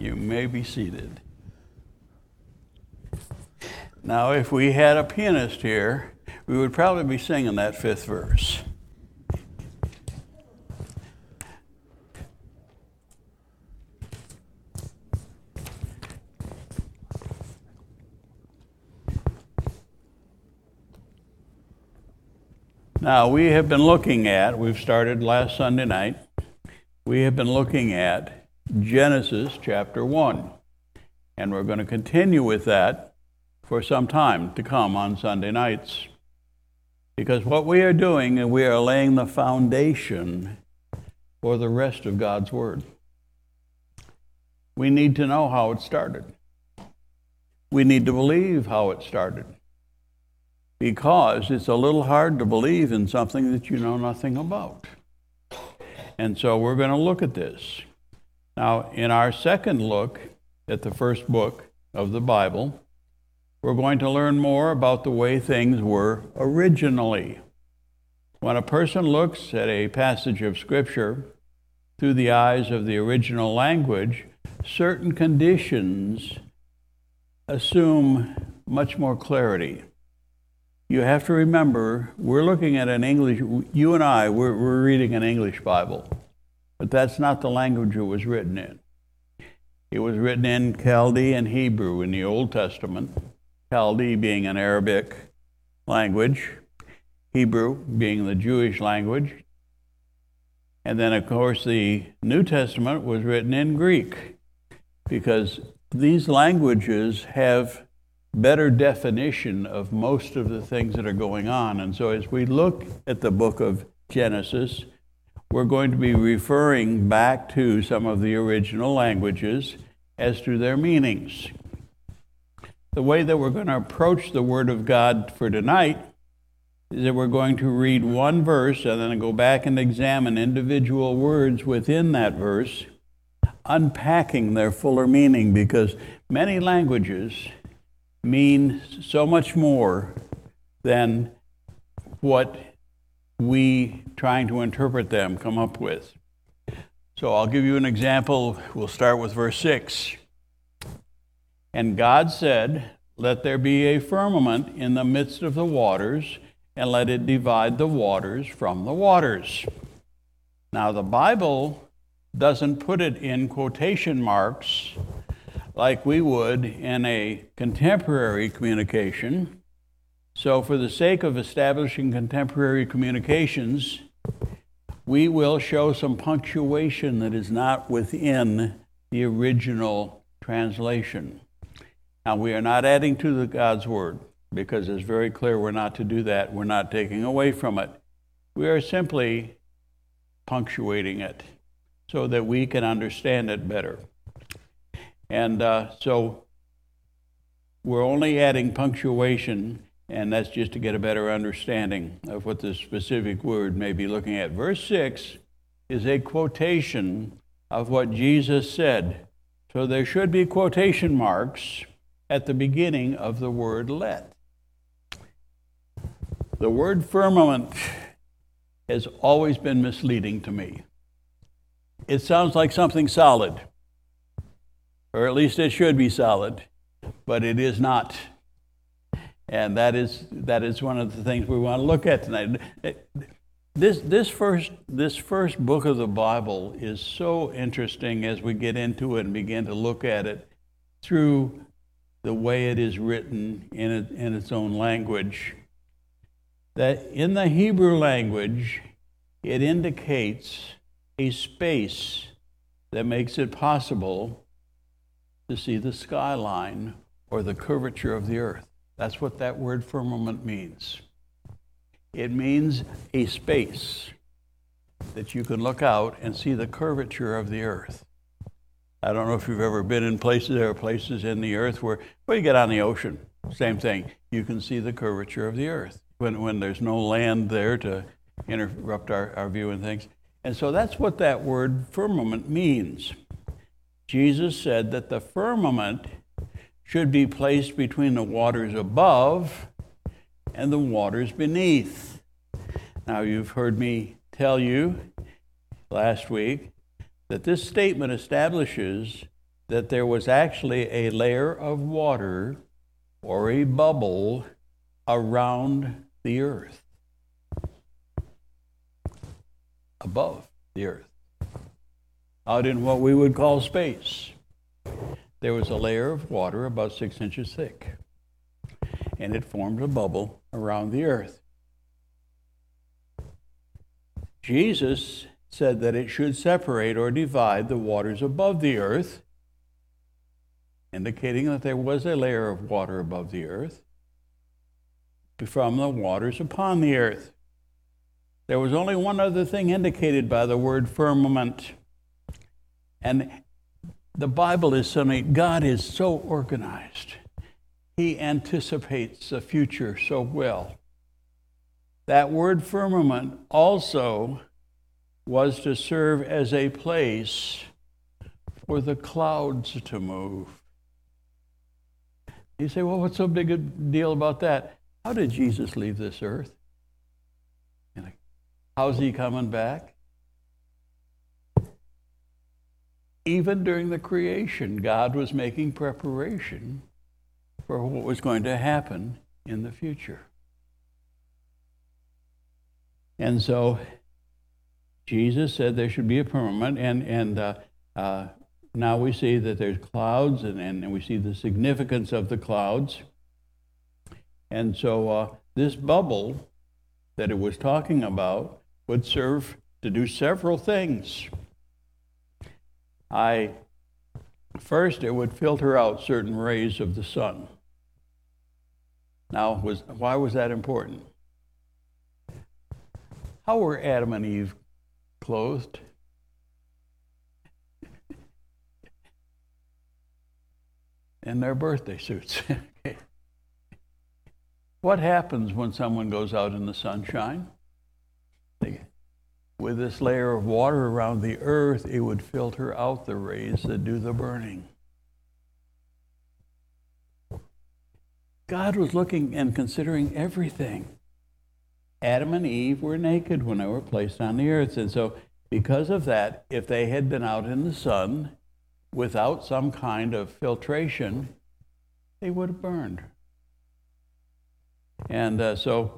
You may be seated. Now, if we had a pianist here, we would probably be singing that fifth verse. Now, we've started last Sunday night, we have been looking at Genesis chapter 1. And we're going to continue with that for some time to come on Sunday nights. Because what we are doing is we are laying the foundation for the rest of God's Word. We need to know how it started. We need to believe how it started. Because it's a little hard to believe in something that you know nothing about. And so we're going to look at this. Now, in our second look at the first book of the Bible, we're going to learn more about the way things were originally. When a person looks at a passage of Scripture through the eyes of the original language, certain conditions assume much more clarity. You have to remember, we're looking at an English, you and I, we're reading an English Bible, but that's not the language it was written in. It was written in Chaldean Hebrew in the Old Testament, Chaldee being an Arabic language, Hebrew being the Jewish language, and then of course the New Testament was written in Greek, because these languages have better definition of most of the things that are going on. And so as we look at the book of Genesis, we're going to be referring back to some of the original languages as to their meanings. The way that we're going to approach the Word of God for tonight is that we're going to read one verse and then go back and examine individual words within that verse, unpacking their fuller meaning, because many languages mean so much more than what we, trying to interpret them, come up with. So I'll give you an example. We'll start with verse 6. And God said, "Let there be a firmament in the midst of the waters, and let it divide the waters from the waters." Now the Bible doesn't put it in quotation marks like we would in a contemporary communication. So for the sake of establishing contemporary communications, we will show some punctuation that is not within the original translation. Now, we are not adding to God's Word, because it's very clear we're not to do that. We're not taking away from it. We are simply punctuating it so that we can understand it better. And so we're only adding punctuation, and that's just to get a better understanding of what the specific word may be looking at. Verse 6 is a quotation of what Jesus said. So there should be quotation marks at the beginning of the word "let." The word firmament has always been misleading to me. It sounds like something solid, or at least it should be solid, but it is not. And that is one of the things we want to look at tonight. This first book of the Bible is so interesting as we get into it and begin to look at it through the way it is written in its own language. That in the Hebrew language, it indicates a space that makes it possible to see the skyline or the curvature of the earth. That's what that word firmament means. It means a space that you can look out and see the curvature of the earth. I don't know if you've ever been in places, there are places in the earth where you get on the ocean, same thing. You can see the curvature of the earth when there's no land there to interrupt our view and things. And so that's what that word firmament means. Jesus said that the firmament should be placed between the waters above and the waters beneath. Now, you've heard me tell you last week that this statement establishes that there was actually a layer of water or a bubble around the earth, above the earth, out in what we would call space. There was a layer of water about 6 inches thick, and it formed a bubble around the earth. Jesus said that it should separate or divide the waters above the earth, indicating that there was a layer of water above the earth, from the waters upon the earth. There was only one other thing indicated by the word firmament. And the Bible is something, God is so organized. He anticipates the future so well. That word firmament also was to serve as a place for the clouds to move. You say, well, what's so big a deal about that? How did Jesus leave this earth? How's he coming back? Even during the creation, God was making preparation for what was going to happen in the future. And so Jesus said there should be a firmament, and now we see that there's clouds, and we see the significance of the clouds. And so this bubble that it was talking about would serve to do several things. First, it would filter out certain rays of the sun. Now, why was that important? How were Adam and Eve clothed? In their birthday suits. Okay. What happens when someone goes out in the sunshine? With this layer of water around the earth, it would filter out the rays that do the burning. God was looking and considering everything. Adam and Eve were naked when they were placed on the earth. And so because of that, if they had been out in the sun without some kind of filtration, they would have burned. And so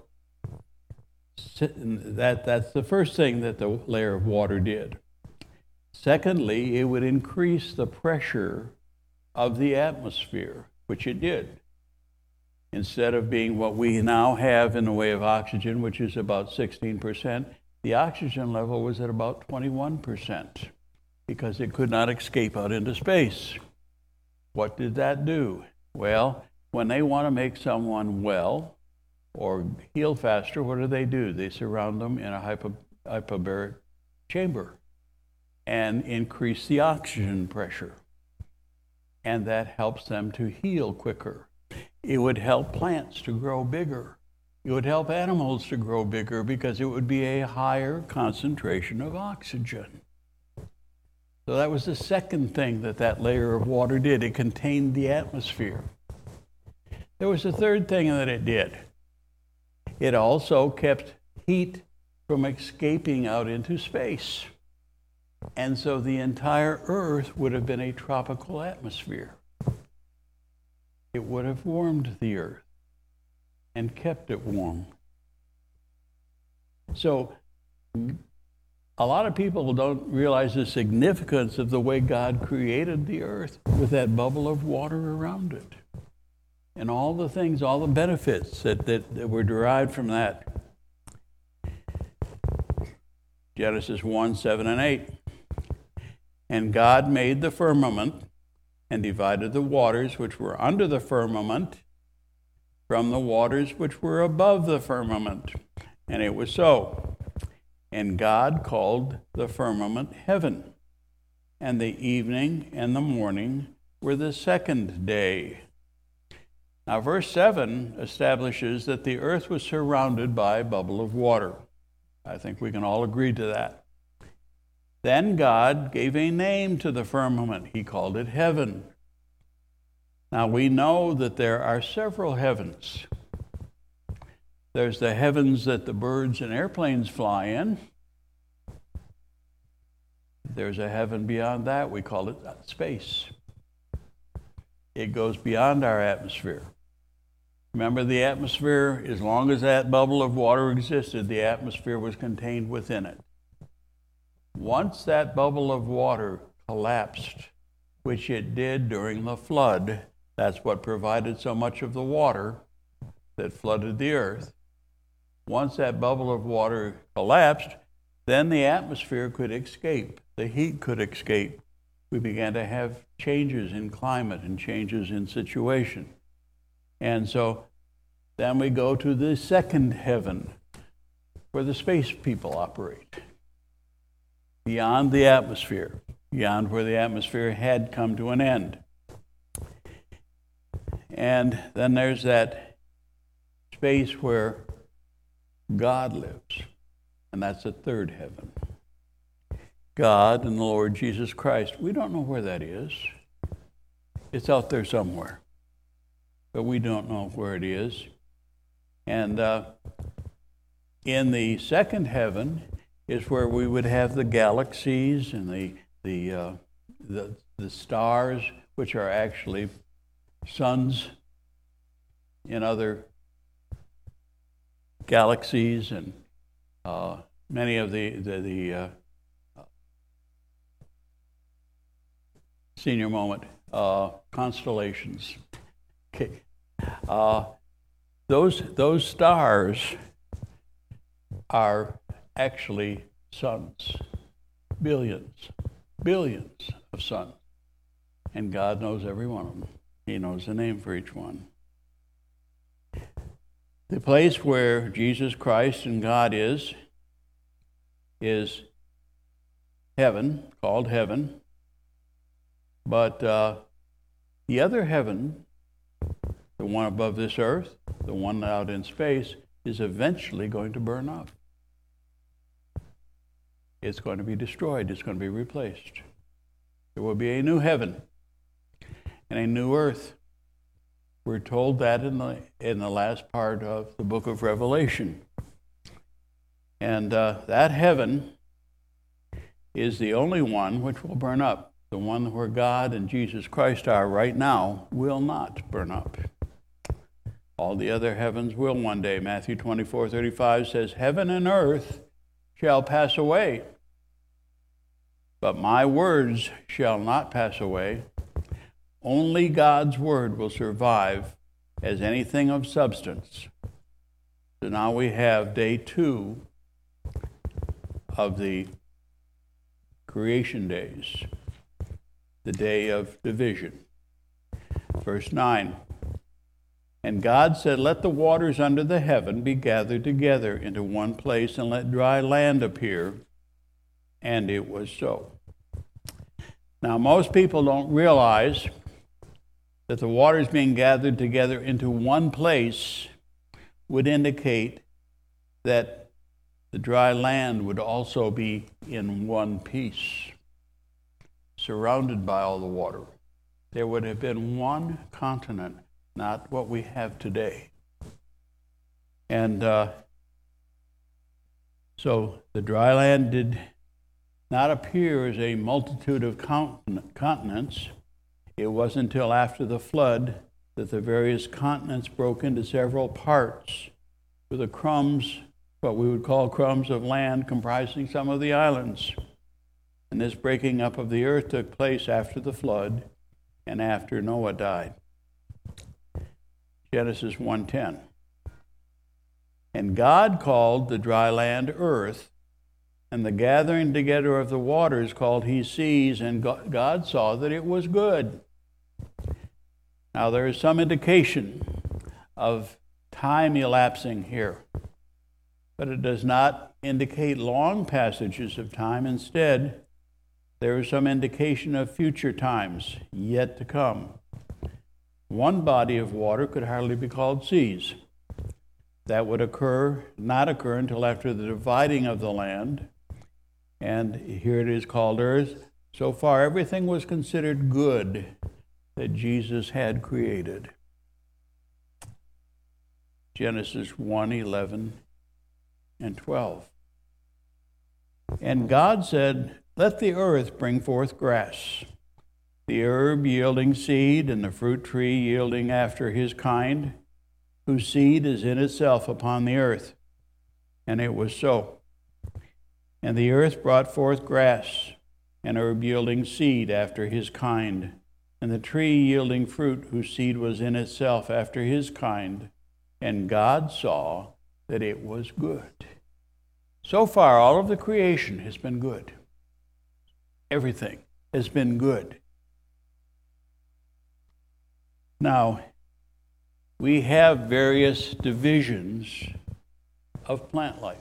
that's the first thing that the layer of water did. Secondly, it would increase the pressure of the atmosphere, which it did. Instead of being what we now have in the way of oxygen, which is about 16%, the oxygen level was at about 21% because it could not escape out into space. What did that do? Well, when they want to make someone well or heal faster, what do? They surround them in a hyperbaric chamber and increase the oxygen pressure. And that helps them to heal quicker. It would help plants to grow bigger. It would help animals to grow bigger because it would be a higher concentration of oxygen. So that was the second thing that layer of water did. It contained the atmosphere. There was a third thing that it did. It also kept heat from escaping out into space. And so the entire Earth would have been a tropical atmosphere. It would have warmed the earth and kept it warm. So a lot of people don't realize the significance of the way God created the earth with that bubble of water around it. And all the things, all the benefits that were derived from that. Genesis 1, 7, and 8. And God made the firmament and divided the waters which were under the firmament from the waters which were above the firmament. And it was so. And God called the firmament heaven. And the evening and the morning were the second day. Now, verse 7 establishes that the earth was surrounded by a bubble of water. I think we can all agree to that. Then God gave a name to the firmament. He called it heaven. Now we know that there are several heavens. There's the heavens that the birds and airplanes fly in. There's a heaven beyond that. We call it space. it goes beyond our atmosphere. Remember, the atmosphere, as long as that bubble of water existed, the atmosphere was contained within it. Once that bubble of water collapsed, which it did during the flood, that's what provided so much of the water that flooded the earth. Once that bubble of water collapsed, then the atmosphere could escape. The heat could escape. We began to have changes in climate and changes in situation. And so then we go to the second heaven, where the space people operate. Beyond the atmosphere, beyond where the atmosphere had come to an end. And then there's that space where God lives, and that's the third heaven. God and the Lord Jesus Christ. We don't know where that is. It's out there somewhere, but we don't know where it is. And in the second heaven is where we would have the galaxies and the stars, which are actually suns in other galaxies, and many of the senior moment constellations. Okay, those stars are actually suns, billions of suns, and God knows every one of them. He knows the name for each one. The place where Jesus Christ and God is heaven, called heaven. But the other heaven, the one above this earth, the one out in space, is eventually going to burn up. It's going to be destroyed. It's going to be replaced. There will be a new heaven and a new earth. We're told that in the last part of the book of Revelation. And that heaven is the only one which will burn up. The one where God and Jesus Christ are right now will not burn up. All the other heavens will one day. Matthew 24:35 says, "Heaven and earth shall pass away, but my words shall not pass away." Only God's word will survive as anything of substance. So now we have day 2 of the creation days, the day of division. Verse 9, "And God said, let the waters under the heaven be gathered together into one place, and let dry land appear. And it was so." Now, most people don't realize that the waters being gathered together into one place would indicate that the dry land would also be in one piece, surrounded by all the water. There would have been one continent, not what we have today. And so the dry land did not appear as a multitude of continents. It wasn't until after the flood that the various continents broke into several parts, with the crumbs, what we would call crumbs of land, comprising some of the islands. And this breaking up of the earth took place after the flood and after Noah died. Genesis 1:10. "And God called the dry land earth, and the gathering together of the waters called he seas, and God saw that it was good." Now there is some indication of time elapsing here, but it does not indicate long passages of time. Instead, there is some indication of future times yet to come. One body of water could hardly be called seas. That would not occur until after the dividing of the land. And here it is called earth. So far, everything was considered good that Jesus had created. Genesis 1:11 and 12. "And God said, let the earth bring forth grass, the herb yielding seed, and the fruit tree yielding after his kind, whose seed is in itself upon the earth. And it was so. And the earth brought forth grass, and herb yielding seed after his kind, and the tree yielding fruit, whose seed was in itself after his kind. And God saw that it was good. So far, all of the creation has been good. Everything has been good. Now, we have various divisions of plant life.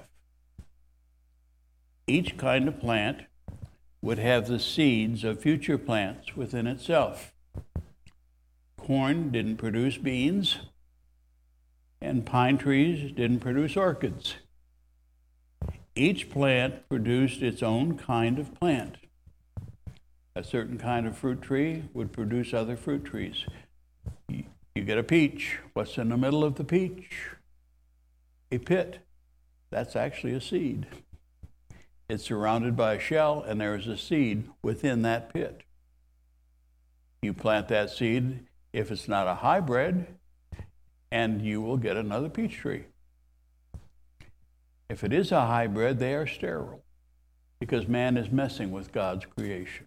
Each kind of plant would have the seeds of future plants within itself. Corn didn't produce beans, and pine trees didn't produce orchids. Each plant produced its own kind of plant. A certain kind of fruit tree would produce other fruit trees. You get a peach. What's in the middle of the peach? A pit. That's actually a seed. It's surrounded by a shell, and there is a seed within that pit. You plant that seed, if it's not a hybrid, and you will get another peach tree. If it is a hybrid, they are sterile, because man is messing with God's creation.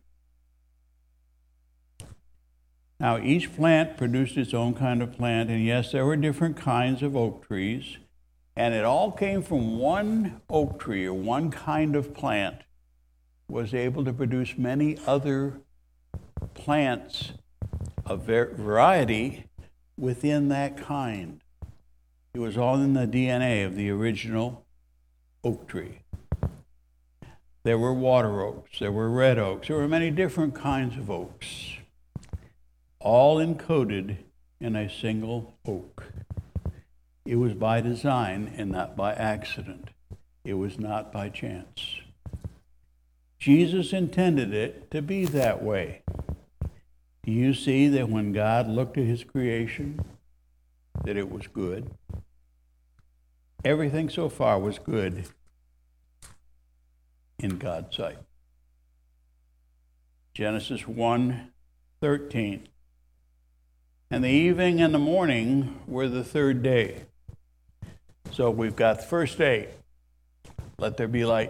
Now, each plant produced its own kind of plant, and yes, there were different kinds of oak trees, and it all came from one oak tree, or one kind of plant was able to produce many other plants of variety within that kind. It was all in the DNA of the original oak tree. There were water oaks, there were red oaks, there were many different kinds of oaks, all encoded in a single oak. It was by design and not by accident. It was not by chance. Jesus intended it to be that way. Do you see that when God looked at his creation, that it was good? Everything so far was good in God's sight. Genesis 1:13. And the evening and the morning were the third day. So we've got the first day, let there be light.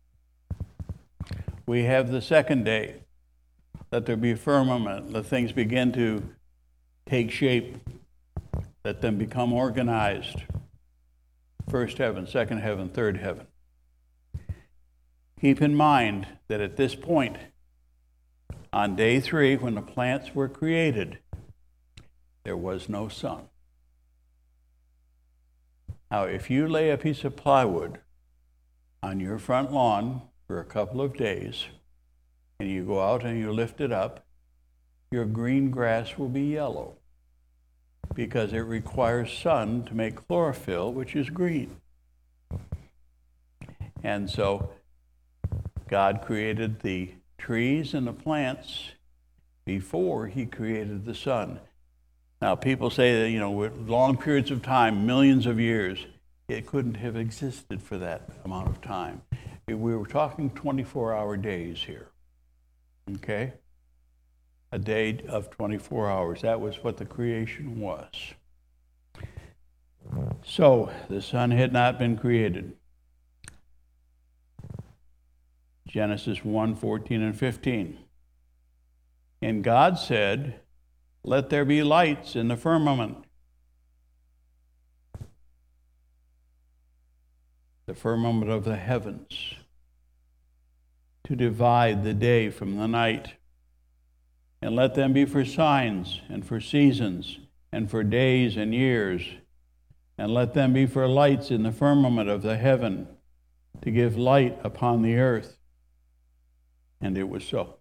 We have the second day, let there be a firmament, let things begin to take shape, let them become organized. First heaven, second heaven, third heaven. Keep in mind that at this point, on day 3, when the plants were created, there was no sun. Now, if you lay a piece of plywood on your front lawn for a couple of days, and you go out and you lift it up, your green grass will be yellow because it requires sun to make chlorophyll, which is green. And so God created the trees and the plants before he created the sun. Now, people say that, with long periods of time, millions of years, it couldn't have existed for that amount of time. We were talking 24-hour days here, okay? A day of 24 hours. That was what the creation was. So, the sun had not been created. Genesis 1:14 and 15. And God said, "Let there be lights in the firmament." The firmament of the heavens, to divide the day from the night. And let them be for signs and for seasons and for days and years. And let them be for lights in the firmament of the heaven, to give light upon the earth. And it was so.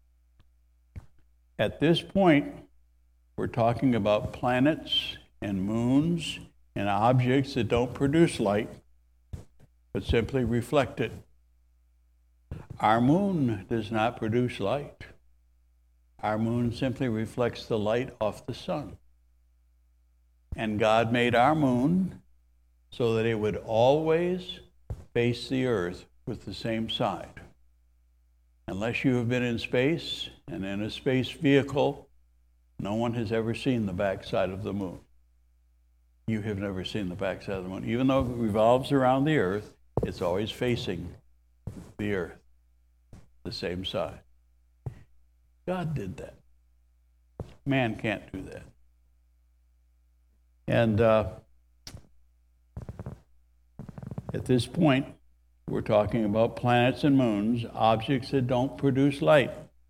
At this point, we're talking about planets and moons and objects that don't produce light, but simply reflect it. Our moon does not produce light. Our moon simply reflects the light off the sun. And God made our moon so that it would always face the earth with the same side. Unless you have been in space and in a space vehicle, no one has ever seen the backside of the moon. You have never seen the backside of the moon. Even though it revolves around the earth, it's always facing the earth, the same side. God did that. Man can't do that. And at this point, we're talking about planets and moons, objects that don't produce light.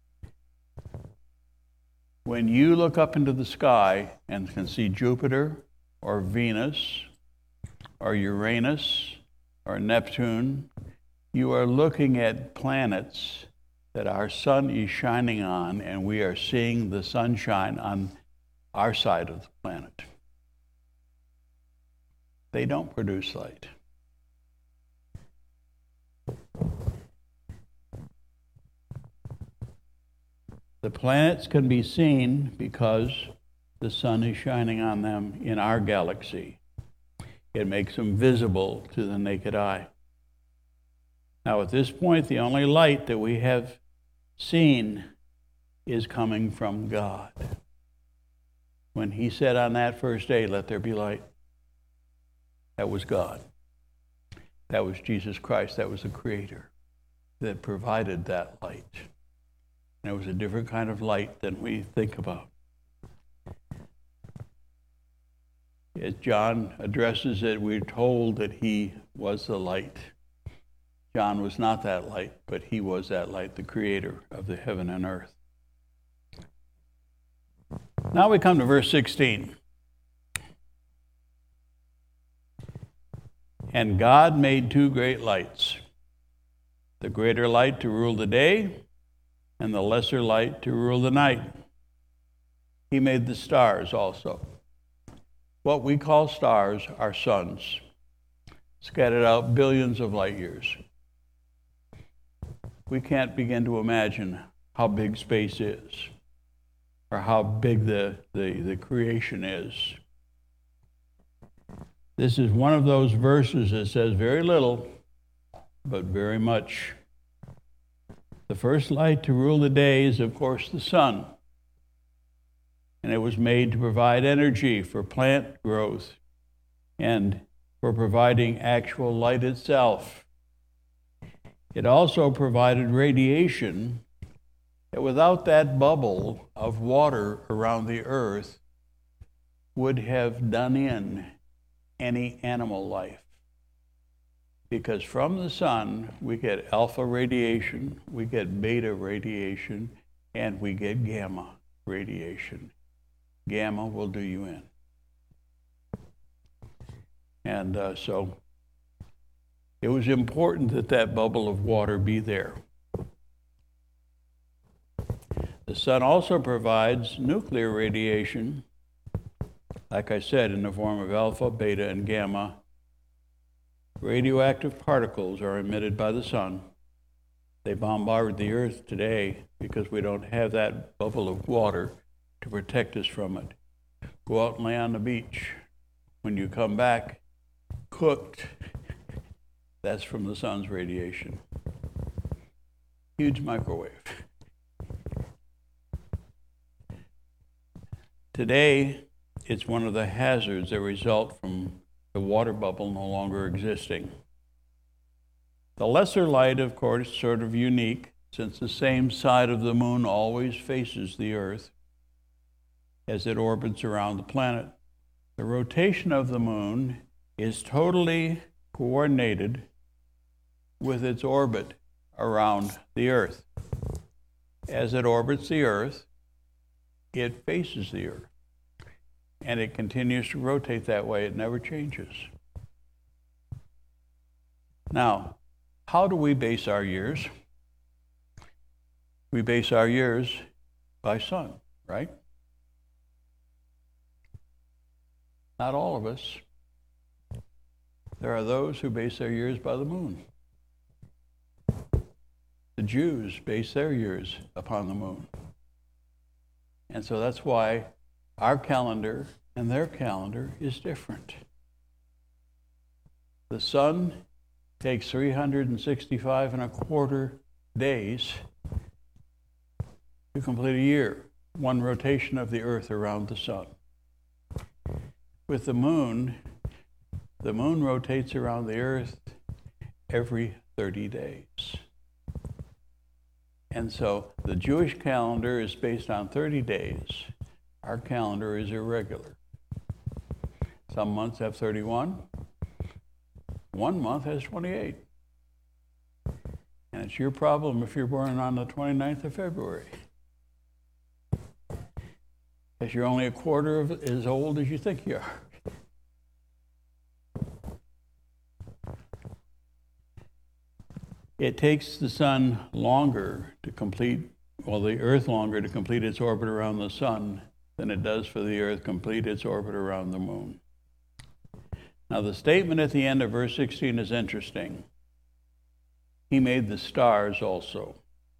When you look up into the sky and can see Jupiter or Venus or Uranus or Neptune, you are looking at planets that our sun is shining on, and we are seeing the sunshine on our side of the planet. They don't produce light. The planets can be seen because the sun is shining on them in our galaxy. It makes them visible to the naked eye. Now, at this point, the only light that we have seen is coming from God. When he said on that first day, "Let there be light," that was God. That was Jesus Christ. That was the Creator that provided that light. And it was a different kind of light than we think about. As John addresses it, we're told that he was the light. John was not that light, but he was that light, the Creator of the heaven and earth. Now we come to verse 16. And God made two great lights, the greater light to rule the day, and the lesser light to rule the night. He made the stars also. What we call stars are suns, scattered out billions of light years. We can't begin to imagine how big space is, or how big the creation is. This is one of those verses that says very little, but very much. The first light to rule the day is, of course, the sun. And it was made to provide energy for plant growth and for providing actual light itself. It also provided radiation that without that bubble of water around the earth would have done in any animal life. Because from the sun, we get alpha radiation, we get beta radiation, and we get gamma radiation. Gamma will do you in. And so it was important that that bubble of water be there. The sun also provides nuclear radiation, like I said, in the form of alpha, beta, and gamma. Radioactive particles are emitted by the sun. They bombard the earth today because we don't have that bubble of water to protect us from it. Go out and lay on the beach. When you come back, cooked, that's from the sun's radiation. Huge microwave. Today, it's one of the hazards that result from the water bubble no longer existing. The lesser light, of course, is sort of unique, since the same side of the moon always faces the earth as it orbits around the planet. The rotation of the moon is totally coordinated with its orbit around the earth. As it orbits the earth, it faces the earth. And it continues to rotate that way. It never changes. Now, how do we base our years? We base our years by sun, right? Not all of us. There are those who base their years by the moon. The Jews base their years upon the moon. And so that's why our calendar and their calendar is different. The sun takes 365 and a quarter days to complete a year, one rotation of the earth around the sun. With the moon rotates around the earth every 30 days. And so the Jewish calendar is based on 30 days. Our calendar is irregular. Some months have 31. One month has 28. And it's your problem if you're born on the 29th of February. Because you're only a quarter of as old as you think you are. It takes the sun longer to complete, the earth longer to complete its orbit around the sun than it does for the earth complete its orbit around the moon. Now the statement at the end of verse 16 is interesting. He made the stars also.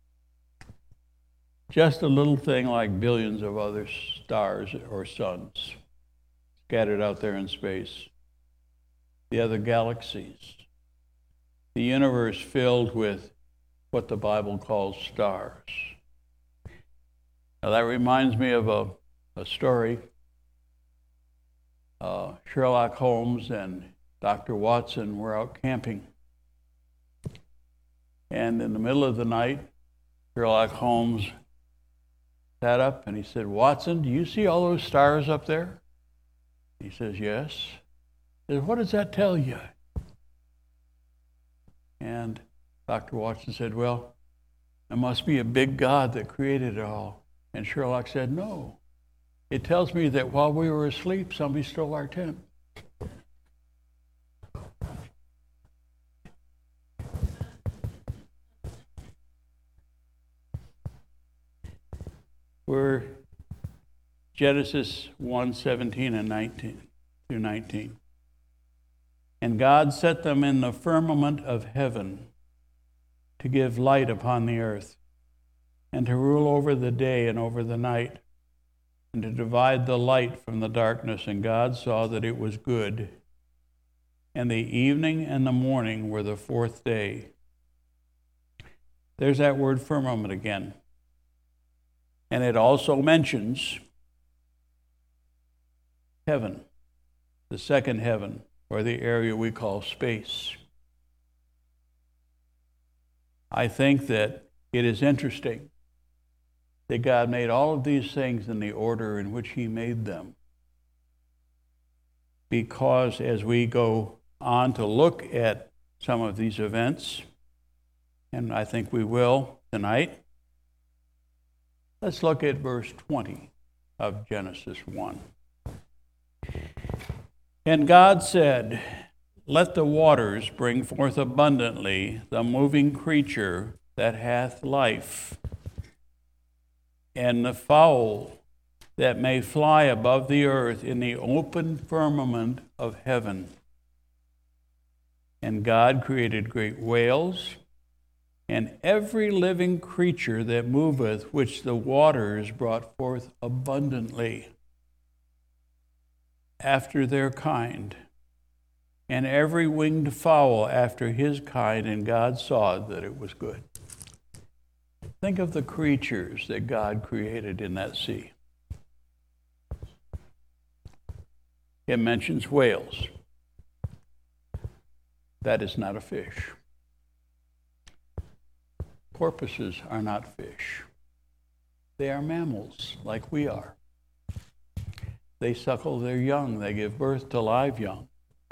Just a little thing like billions of other stars or suns scattered out there in space. The other galaxies. The universe filled with what the Bible calls stars. Now that reminds me of a story. Sherlock Holmes and Dr. Watson were out camping. And in the middle of the night, Sherlock Holmes sat up and he said, "Watson, do you see all those stars up there?" He says, "Yes." He says, "What does that tell you?" And Dr. Watson said, "Well, it must be a big God that created it all." And Sherlock said, "No. It tells me that while we were asleep, somebody stole our tent." We're Genesis 1:17 and 19 through 19. And God set them in the firmament of heaven to give light upon the earth, and to rule over the day and over the night, and to divide the light from the darkness. And God saw that it was good. And the evening and the morning were the fourth day. There's that word firmament again. And it also mentions heaven, the second heaven, or the area we call space. I think that it is interesting that God made all of these things in the order in which He made them. Because as we go on to look at some of these events, and I think we will tonight, let's look at verse 20 of Genesis 1. And God said, "Let the waters bring forth abundantly the moving creature that hath life, and the fowl that may fly above the earth in the open firmament of heaven." And God created great whales, and every living creature that moveth, which the waters brought forth abundantly, after their kind, and every winged fowl after his kind, and God saw that it was good. Think of the creatures that God created in that sea. It mentions whales. That is not a fish. Porpoises are not fish. They are mammals, like we are. They suckle their young. They give birth to live young.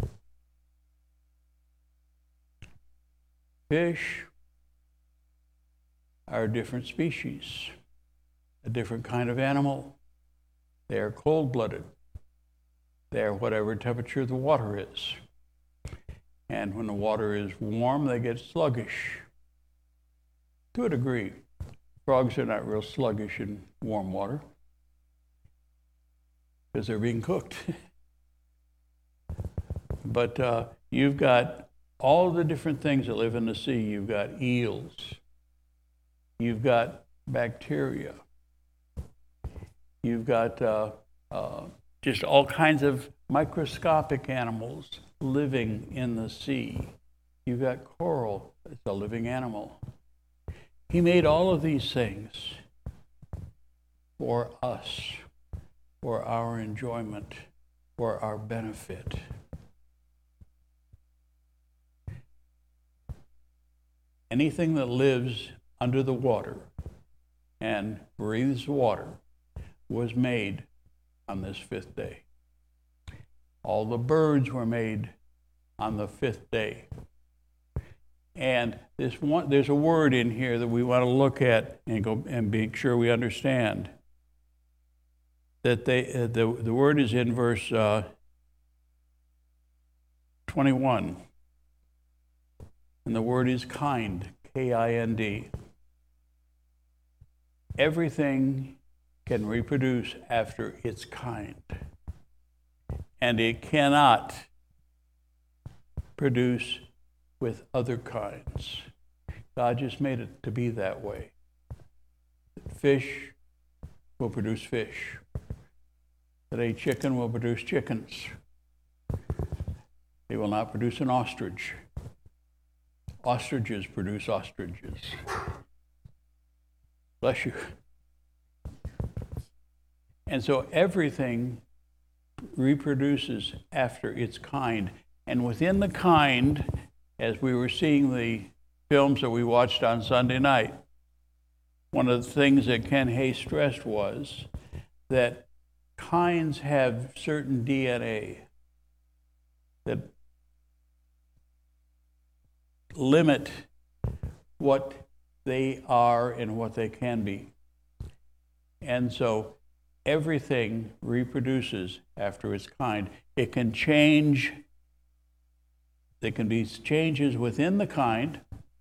Fish are a different species, a different kind of animal. They are cold-blooded. They are whatever temperature the water is. And when the water is warm, they get sluggish. To a degree. Frogs are not real sluggish in warm water because they're being cooked. But you've got all the different things that live in the sea. You've got eels. You've got bacteria. You've got just all kinds of microscopic animals living in the sea. You've got coral. It's a living animal. He made all of these things. for us, for our enjoyment, for our benefit. Anything that lives under the water and breathes water was made on this fifth day. All the birds were made on the fifth day. And there's a word in here that we want to look at and make sure we understand. That the word is in verse 21. And the word is kind, K-I-N-D. Everything can reproduce after its kind. And it cannot produce with other kinds. God just made it to be that way. Fish will produce fish. Today, chicken will produce chickens. They will not produce an ostrich. Ostriches produce ostriches. Bless you. And so everything reproduces after its kind. And within the kind, as we were seeing the films that we watched on Sunday night, one of the things that Ken Hay stressed was that kinds have certain DNA that limit what they are and what they can be. And so everything reproduces after its kind. It can change. There can be changes within the kind,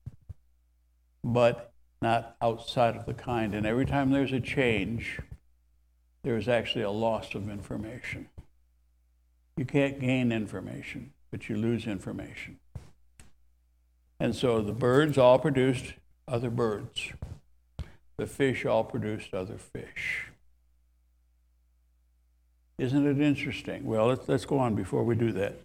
but not outside of the kind. And every time there's a change, there is actually a loss of information. You can't gain information, but you lose information. And so the birds all produced other birds. The fish all produced other fish. Isn't it interesting? Well, let's go on before we do that.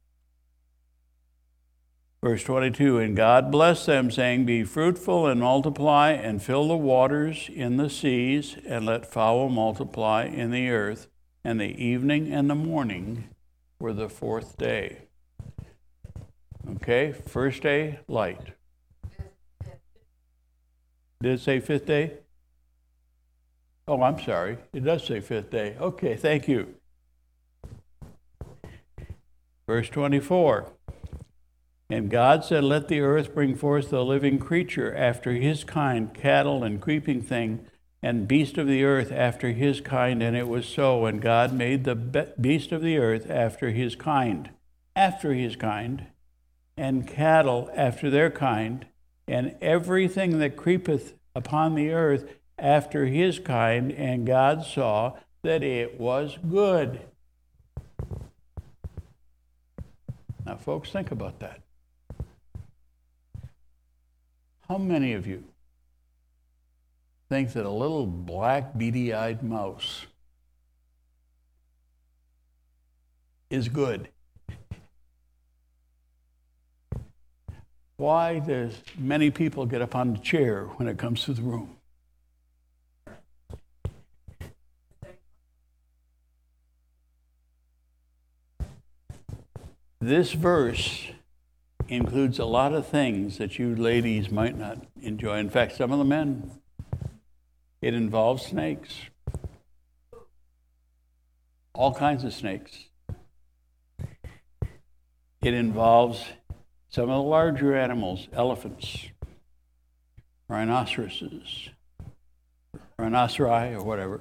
Verse 22, and God blessed them, saying, be fruitful and multiply, and fill the waters in the seas, and let fowl multiply in the earth. And the evening and the morning were the fourth day. Okay, first day, light. Did it say fifth day? Oh, I'm sorry. It does say fifth day. Okay, thank you. Verse 24. And God said, let the earth bring forth the living creature after his kind, cattle and creeping thing, and beast of the earth after his kind. And it was so. And God made the beast of the earth after his kind, and cattle after their kind, and everything that creepeth upon the earth after his kind. And God saw that it was good. Now, folks, think about that. How many of you think that a little black, beady-eyed mouse is good? Why does many people get up on the chair when it comes to the room? This verse includes a lot of things that you ladies might not enjoy. In fact, some of the men. It involves snakes. All kinds of snakes. It involves some of the larger animals, elephants, rhinoceroses, rhinoceri, or whatever.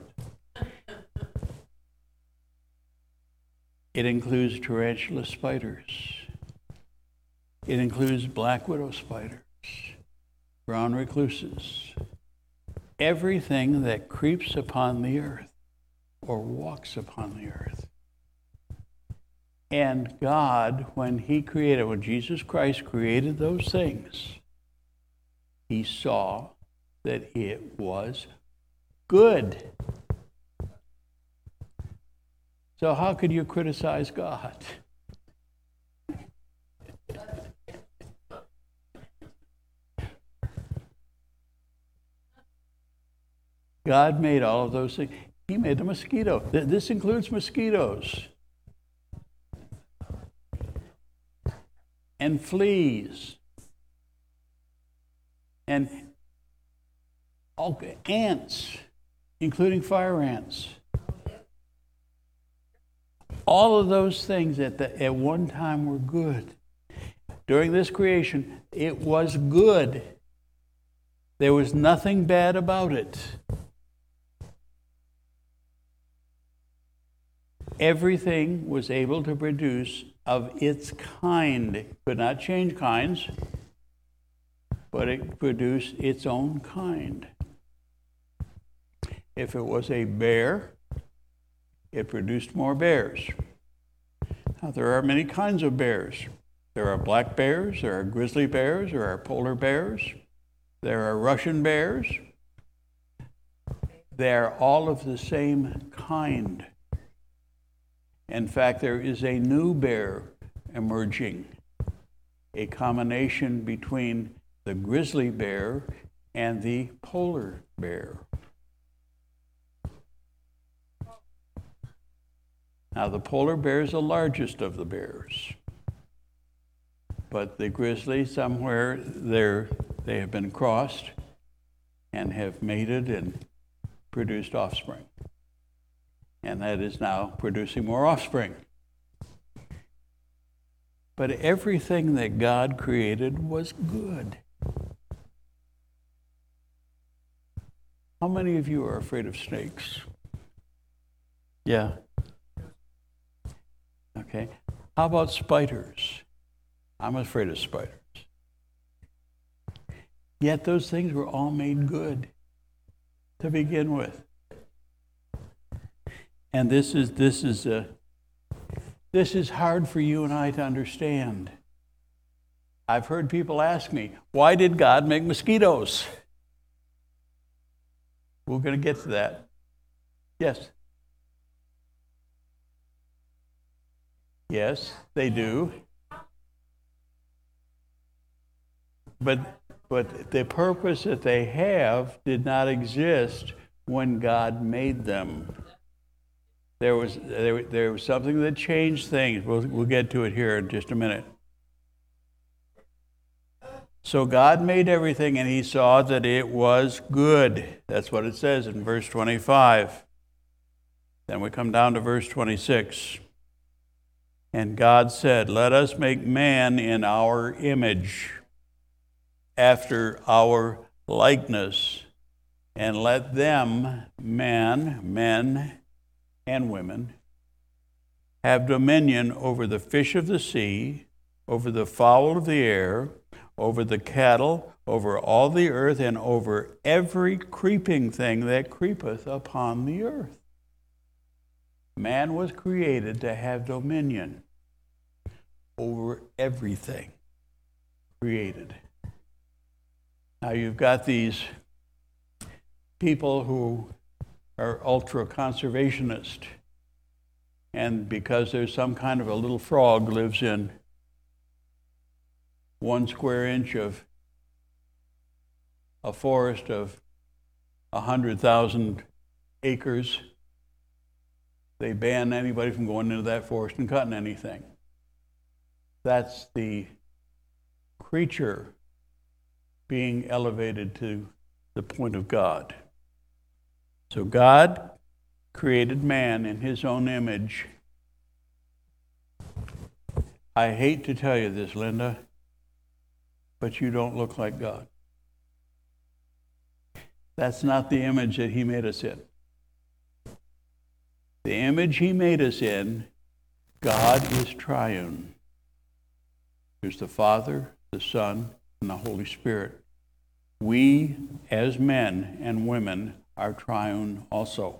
It includes tarantula spiders. It includes black widow spiders, brown recluses, everything that creeps upon the earth or walks upon the earth. And God, when Jesus Christ created those things, he saw that it was good. So how could you criticize God? God made all of those things. He made the mosquito. This includes mosquitoes and fleas and all ants, including fire ants. All of those things at one time were good. During this creation, it was good. There was nothing bad about it. Everything was able to produce of its kind. It could not change kinds, but it produced its own kind. If it was a bear, it produced more bears. Now, there are many kinds of bears. There are black bears, there are grizzly bears, there are polar bears, there are Russian bears. They're all of the same kind. In fact, there is a new bear emerging, a combination between the grizzly bear and the polar bear. Now, the polar bear is the largest of the bears, but the grizzly, somewhere there, they have been crossed and have mated and produced offspring. And that is now producing more offspring. But everything that God created was good. How many of you are afraid of snakes? Yeah. Okay. How about spiders? I'm afraid of spiders. Yet those things were all made good to begin with. And this is hard for you and I to understand. I've heard people ask me, why did God make mosquitoes? We're going to get to that. Yes. Yes, they do. But the purpose that they have did not exist when God made them. There was something that changed things. We'll get to it here in just a minute. So God made everything, and he saw that it was good. That's what it says in verse 25. Then we come down to verse 26. And God said, let us make man in our image, after our likeness, and let them, men and women, have dominion over the fish of the sea, over the fowl of the air, over the cattle, over all the earth, and over every creeping thing that creepeth upon the earth. Man was created to have dominion over everything created. Now you've got these people who are ultra-conservationist, and because there's some kind of a little frog lives in 1 square inch of a forest of 100,000 acres, they ban anybody from going into that forest and cutting anything. That's the creature being elevated to the point of God. So God created man in his own image. I hate to tell you this, Linda, but you don't look like God. That's not the image that he made us in. The image he made us in, God is triune. There's the Father, the Son, and the Holy Spirit. We, as men and women, are triune also.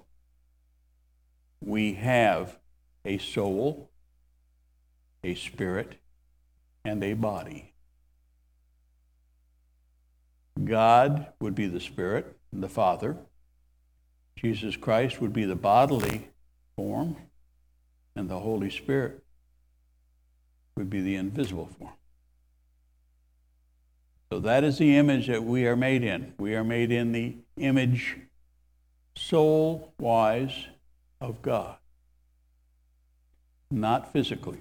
We have a soul, a spirit, and a body. God would be the Spirit, the Father. Jesus Christ would be the bodily form, and the Holy Spirit would be the invisible form. So that is the image that we are made in. We are made in the image soul-wise of God, not physically.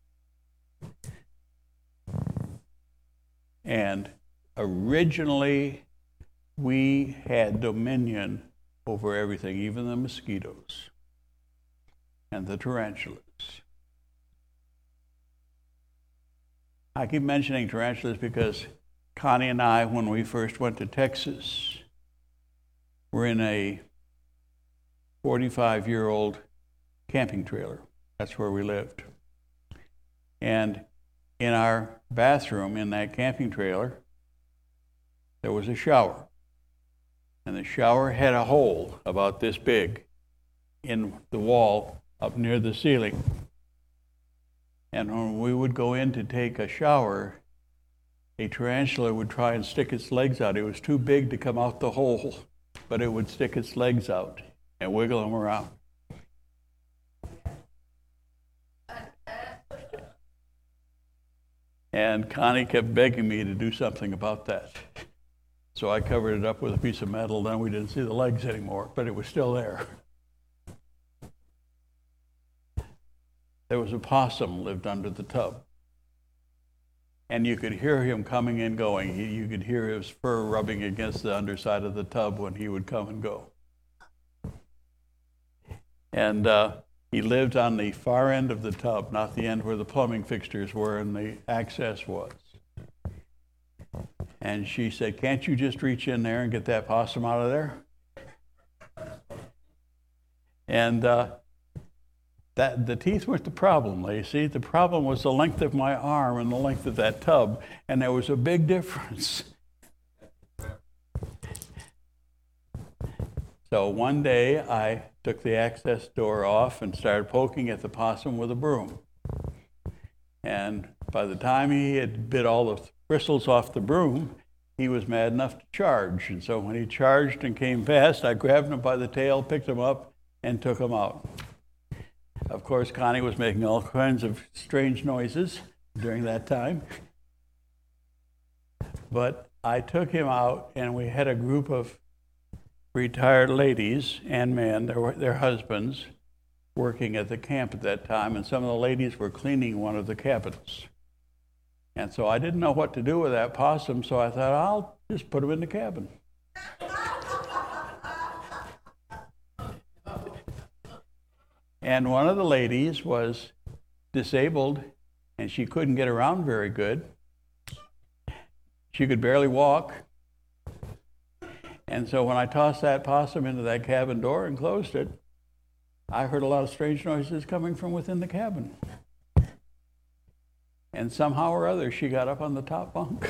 And originally, we had dominion over everything, even the mosquitoes and the tarantulas. I keep mentioning tarantulas because Connie and I, when we first went to Texas, were in a 45-year-old camping trailer. That's where we lived. And in our bathroom in that camping trailer, there was a shower. And the shower had a hole about this big in the wall up near the ceiling. And when we would go in to take a shower, a tarantula would try and stick its legs out. It was too big to come out the hole, but it would stick its legs out and wiggle them around. And Connie kept begging me to do something about that. So I covered it up with a piece of metal. Then we didn't see the legs anymore, but it was still there. There was a possum lived under the tub. And you could hear him coming and going. You could hear his fur rubbing against the underside of the tub when he would come and go. And he lived on the far end of the tub, not the end where the plumbing fixtures were and the access was. And she said, "Can't you just reach in there and get that possum out of there?" And the teeth weren't the problem, Lacey. The problem was the length of my arm and the length of that tub, and there was a big difference. So one day I took the access door off and started poking at the possum with a broom. And by the time he had bit all the bristles off the broom, he was mad enough to charge. And so when he charged and came fast, I grabbed him by the tail, picked him up, and took him out. Of course, Connie was making all kinds of strange noises during that time. But I took him out, and we had a group of retired ladies and men, their husbands, working at the camp at that time, and some of the ladies were cleaning one of the cabins. And so I didn't know what to do with that possum, so I thought, I'll just put him in the cabin. And one of the ladies was disabled, and she couldn't get around very good. She could barely walk. And so when I tossed that possum into that cabin door and closed it, I heard a lot of strange noises coming from within the cabin. And somehow or other, she got up on the top bunk.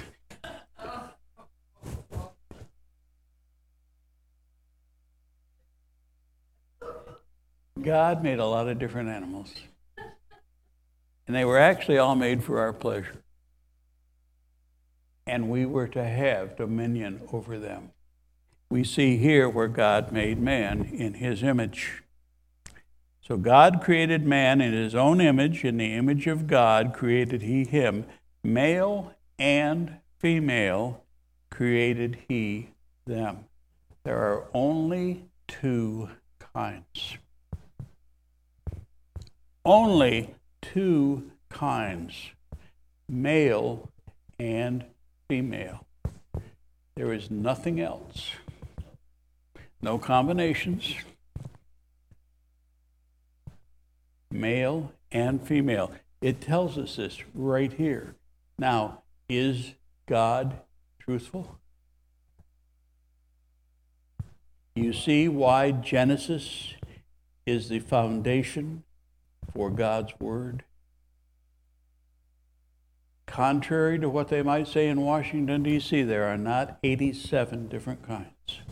God made a lot of different animals. And they were actually all made for our pleasure. And we were to have dominion over them. We see here where God made man in his image. So God created man in his own image. In the image of God created he him. Male and female created he them. There are only two kinds. Only two kinds, male and female. There is nothing else. No combinations. Male and female. It tells us this right here. Now, is God truthful? You see why Genesis is the foundation for God's word? Contrary to what they might say in Washington, D.C., there are not 87 different kinds.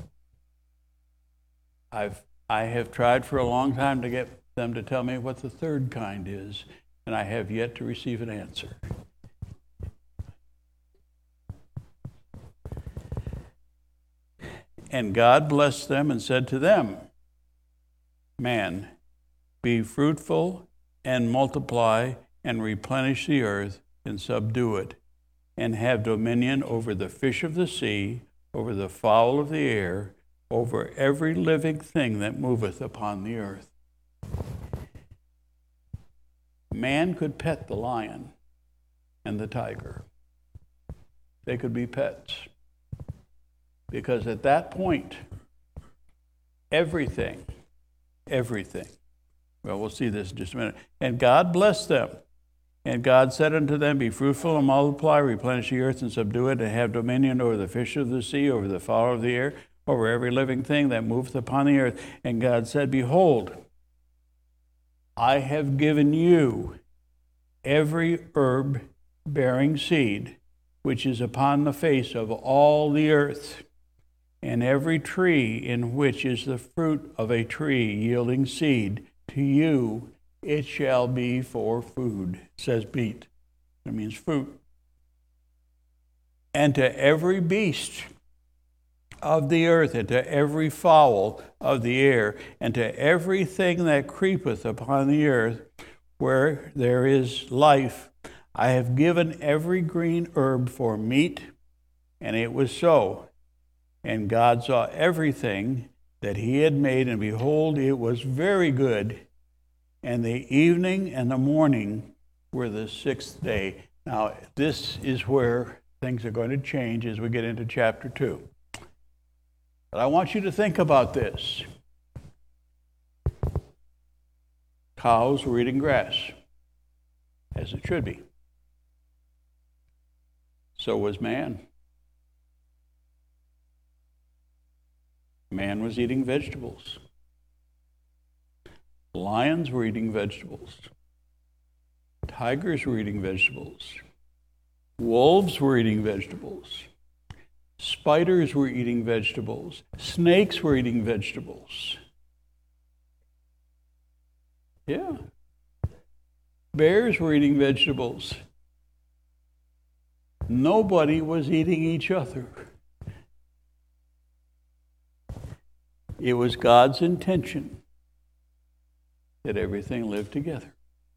I have tried for a long time to get them to tell me what the third kind is, and I have yet to receive an answer. And God blessed them and said to them, "Man, be fruitful and multiply and replenish the earth and subdue it, and have dominion over the fish of the sea, over the fowl of the air, over every living thing that moveth upon the earth. Man could pet the lion and the tiger. They could be pets. Because at that point, everything, well, we'll see this in just a minute. And God blessed them. And God said unto them, Be fruitful and multiply, replenish the earth and subdue it, and have dominion over the fish of the sea, over the fowl of the air, over every living thing that moveth upon the earth. And God said, Behold, I have given you every herb bearing seed, which is upon the face of all the earth, and every tree in which is the fruit of a tree yielding seed, to you it shall be for food. It says beet. It means fruit. And to every beast of the earth, and to every fowl of the air, and to everything that creepeth upon the earth, where there is life, I have given every green herb for meat. And it was so. And God saw everything that he had made, and behold, it was very good. And the evening and the morning were the sixth day. Now, this is where things are going to change as we get into chapter 2. But I want you to think about this. Cows were eating grass, as it should be. So was man. Man was eating vegetables. Lions were eating vegetables. Tigers were eating vegetables. Wolves were eating vegetables. Spiders were eating vegetables. Snakes were eating vegetables. Yeah. Bears were eating vegetables. Nobody was eating each other. It was God's intention that everything lived together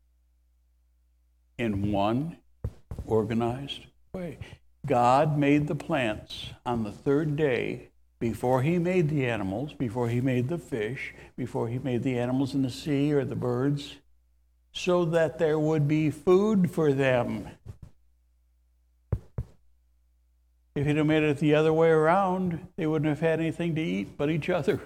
in one organized way. God made the plants on the third day before he made the animals, before he made the fish, before he made the animals in the sea or the birds, so that there would be food for them. If he'd have made it the other way around, they wouldn't have had anything to eat but each other.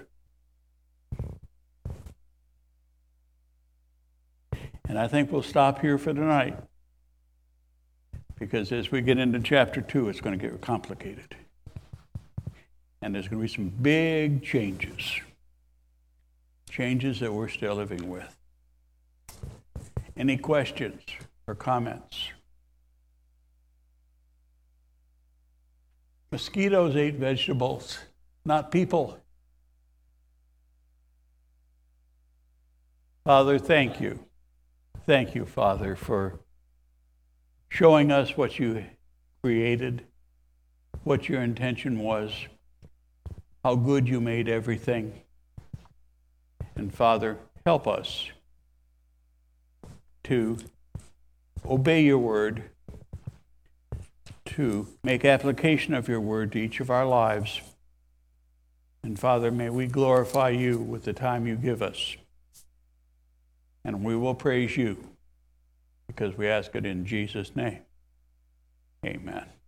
And I think we'll stop here for tonight, because as we get into chapter 2, it's going to get complicated. And there's going to be some big changes. Changes that we're still living with. Any questions or comments? Mosquitoes ate vegetables, not people. Father, thank you. Thank you, Father, for showing us what you created, what your intention was, how good you made everything. And Father, help us to obey your word, to make application of your word to each of our lives. And Father, may we glorify you with the time you give us. And we will praise you because we ask it in Jesus' name. Amen.